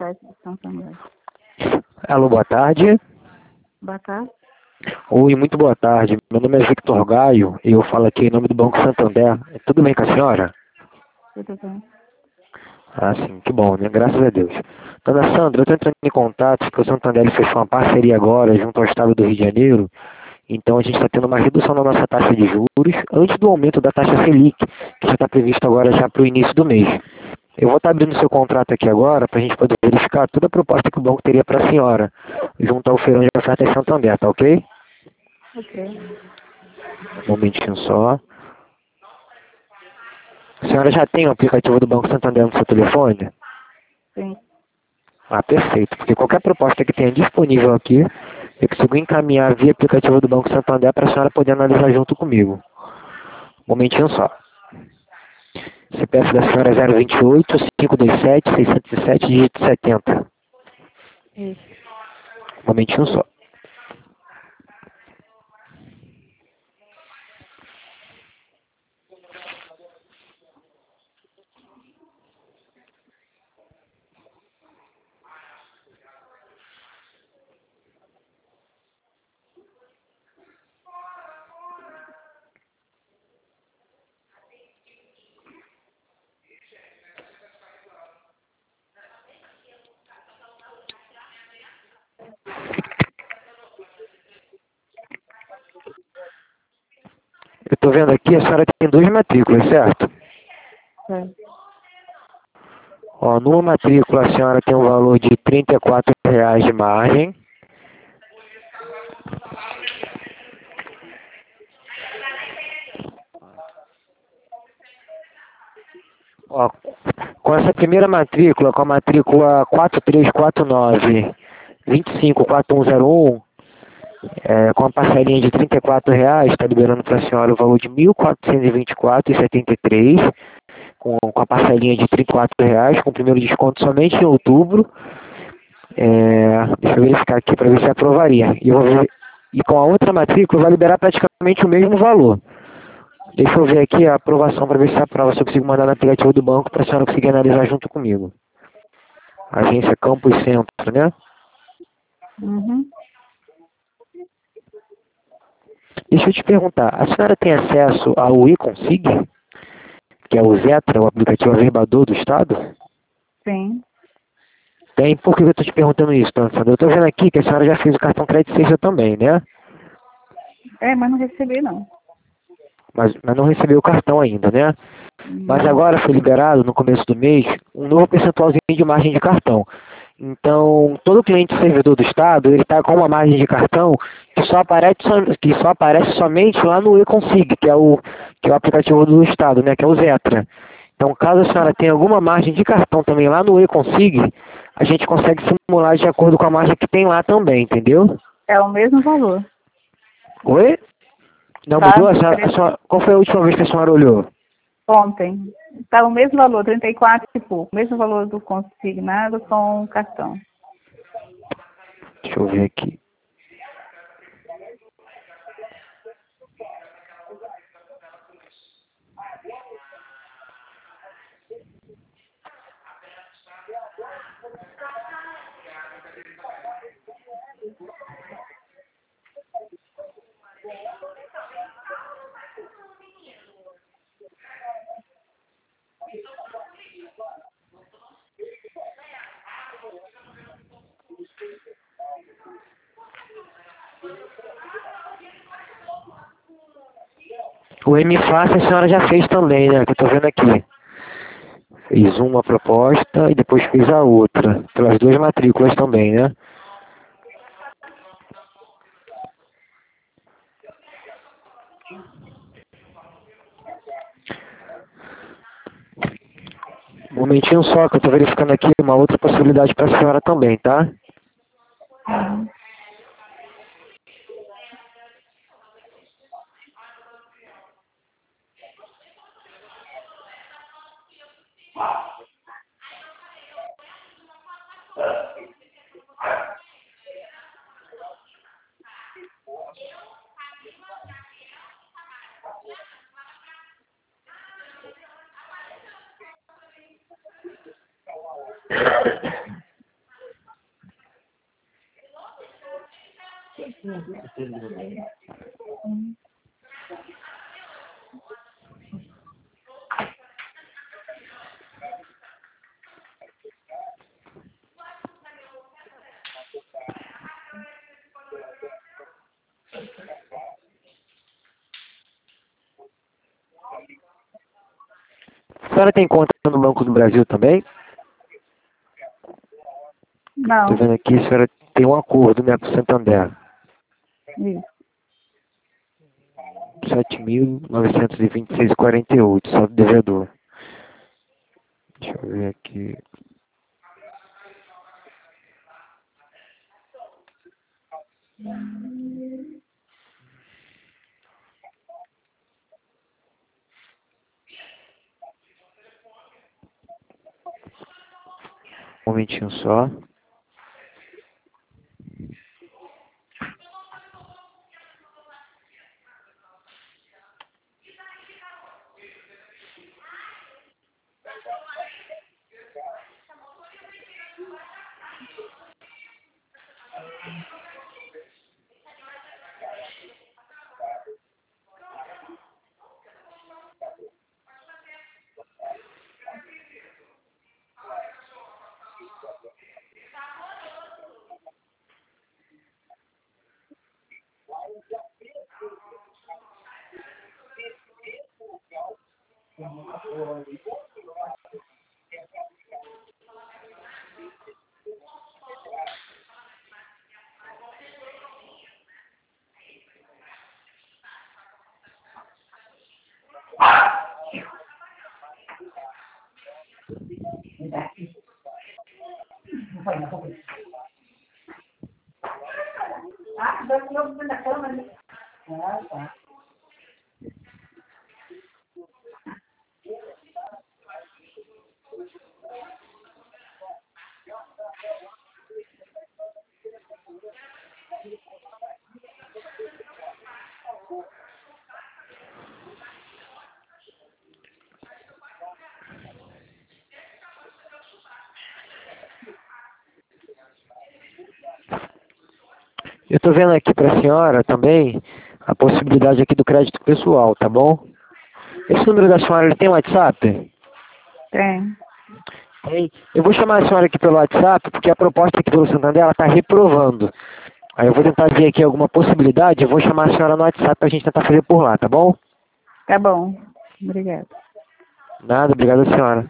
site do Santander. Alô, boa tarde. Boa tarde. Oi, muito boa tarde. Meu nome é Victor Gaio e eu falo aqui em nome do Banco Santander. Tudo bem com a senhora? Tudo bem? Ah, sim, que bom, né? Graças a Deus. Dona Sandra, eu estou entrando em contato porque o Santander fechou uma parceria agora junto ao Estado do Rio de Janeiro. Então a gente está tendo uma redução na nossa taxa de juros antes do aumento da taxa Selic, que já está previsto agora já para o início do mês. Eu vou estar abrindo seu contrato aqui agora para a gente poder verificar toda a proposta que o banco teria para a senhora, junto ao feirão de ofertas Santander, tá ok? Ok. Um momentinho só. A senhora já tem o aplicativo do Banco Santander no seu telefone? Sim. Ah, perfeito. Porque qualquer proposta que tenha disponível aqui, eu consigo encaminhar via aplicativo do Banco Santander para a senhora poder analisar junto comigo. Um momentinho só. CPF da senhora é 028 527 607 dígito 70. Isso. Um momentinho só. Eu estou vendo aqui, a senhora tem duas matrículas, certo? Certo. Ó, numa matrícula a senhora tem um valor de R$ 34 de margem. Ó, com essa primeira matrícula, com a matrícula 4349 254101, com a parcelinha de R$ 34, está liberando para a senhora o valor de R$ 1.424,73, com a parcelinha de R$ 34, com o primeiro desconto somente em outubro. Deixa eu verificar aqui para ver se aprovaria. E com a outra matrícula vai liberar praticamente o mesmo valor. Deixa eu ver aqui a aprovação para ver se aprova, se eu consigo mandar no aplicativo do banco para a senhora conseguir analisar junto comigo. Agência Campos Centro, né? Uhum. Deixa eu te perguntar, a senhora tem acesso ao eConsig, que é o Zetra, o aplicativo averbador do Estado? Sim. Tem. Por que eu estou te perguntando isso, dona Sandra? Eu estou vendo aqui que a senhora já fez o cartão crédito Seja também, né? Mas não recebi, não. Mas não recebeu o cartão ainda, né? Mas Não. agora foi liberado, no começo do mês, um novo percentualzinho de margem de cartão. Então, todo cliente servidor do Estado, ele está com uma margem de cartão que só aparece somente lá no eConsig, que é o aplicativo do Estado, né? Que é o Zetra. Então, caso a senhora tenha alguma margem de cartão também lá no eConsig, a gente consegue simular de acordo com a margem que tem lá também, entendeu? É o mesmo valor. Oi? Não Tá? mudou? Qual foi a última vez que a senhora olhou? Ontem. Tá o mesmo valor, 34 e pouco. Mesmo valor do consignado com o cartão. Deixa eu ver aqui. O M-Fácil a senhora já fez também, né? Que eu tô vendo aqui. Fez uma proposta e depois fez a outra. Pelas duas matrículas também, né? Um momentinho só, que eu tô verificando aqui uma outra possibilidade para a senhora também, tá? Uhum. A senhora tem conta no Banco do Brasil também? Não. Estou vendo aqui, a senhora tem um acordo, né, com o Santander. Isso. 7.926,48, saldo devedor. Deixa eu ver aqui. Um momentinho só. Eu estou vendo aqui para a senhora também a possibilidade aqui do crédito pessoal, tá bom? Esse número da senhora, ele tem WhatsApp? Tem. Tem. Eu vou chamar a senhora aqui pelo WhatsApp, porque a proposta aqui pelo Santander, ela está reprovando. Aí eu vou tentar ver aqui alguma possibilidade, eu vou chamar a senhora no WhatsApp para a gente tentar fazer por lá, tá bom? Tá bom. Obrigada. Nada, obrigado a senhora.